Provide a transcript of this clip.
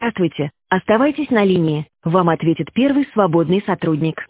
Здравствуйте. Оставайтесь на линии. Вам ответит первый свободный сотрудник.